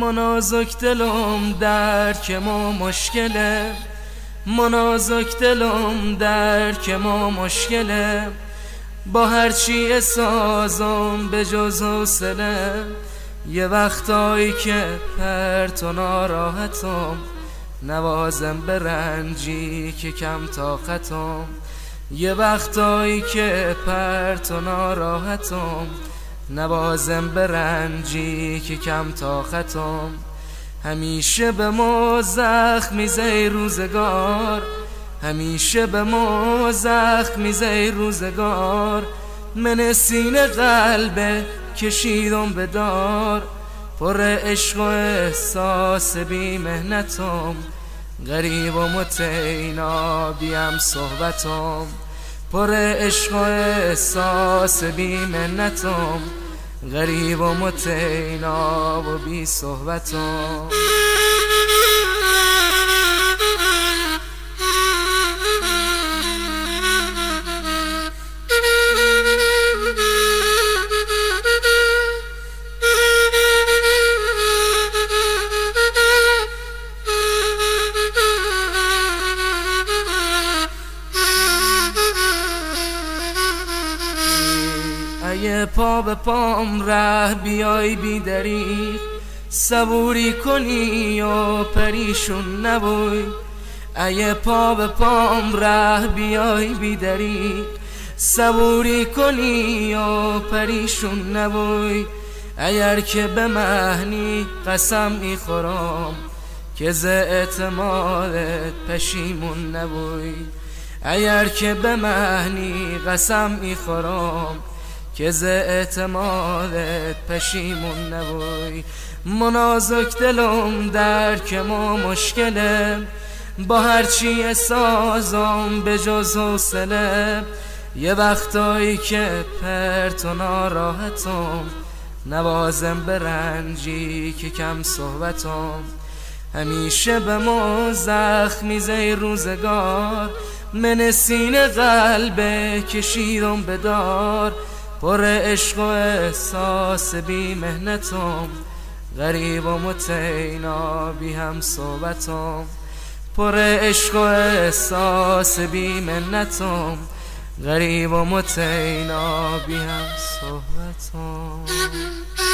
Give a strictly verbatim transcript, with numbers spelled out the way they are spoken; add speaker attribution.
Speaker 1: منازک دلم درک ما مشکله، منازک دلم درک ما مشکله، با هرچی سازم به جز حوصله. یه وقتایی که پرت و ناراحتم، نوازم به رنجی که کم طاقتم. یه وقتایی که پرت و ناراحتم، نوازم به رنجی که کم طاقتم. همیشه به ما زخمی زی روزگار، همیشه به ما زخمی زی روزگار. من سینه قلبه کشیدم به دار، پر عشق و احساس بی مهنتم. غریب و متینابیم صحبتم، پر عشق و احساس بی منتم. غریب و متیناب و بی صحبتم. اگه پا به پام ره بیای بی دریغ، صبوری کنی و پریشون نبوی. اگه پا به پام ره بیای بی دریغ، صبوری کنی و پریشون نبوی. اگر که به مهنی قسم میخورم، که ز اعتمادت پشیمون نبوی. اگر که به مهنی قسم میخورم، که ز اعتمادت پشیمون نبوی. منازک دلم درک ما مشکله، با هرچی سازم به جز حوصله. یه وقتایی که پرت و ناراحتم، نوازم به رنجی که کم صحبتم. همیشه به ما زخمی زی روزگار، من سینه قلبه کشیدم به دار. پر عشق و احساس بی مهنتم، غریب و متینابی هم صحبتم. پر عشق و احساس بی منتم، غریب و متینابی هم صحبتم.